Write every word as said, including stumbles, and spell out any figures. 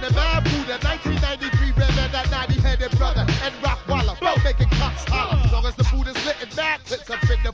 the bad Buddha, nineteen ninety-three, Redman, that naughty-headed brother, and Rock Waller, flow making cops holler. Long as the food is lit and mad, clips up in